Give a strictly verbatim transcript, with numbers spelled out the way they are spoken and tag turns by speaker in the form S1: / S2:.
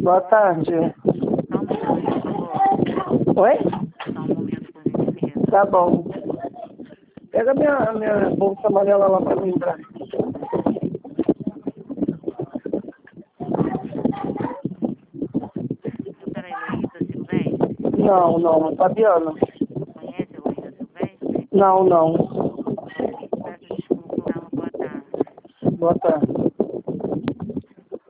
S1: Boa tarde.
S2: Só um minuto, por favor.
S1: Oi?
S2: Só um momento, por gentileza.
S1: Tá bom. Pega minha, minha bolsa amarela lá pra mim, pra...
S2: Doutora Heloísa Silvestre?
S1: Não, não, Fabiana.
S2: Conhece a Heloísa Silvestre?
S1: Não, não.
S2: Ok, peço desculpa. Uma boa tarde.
S1: Boa tarde.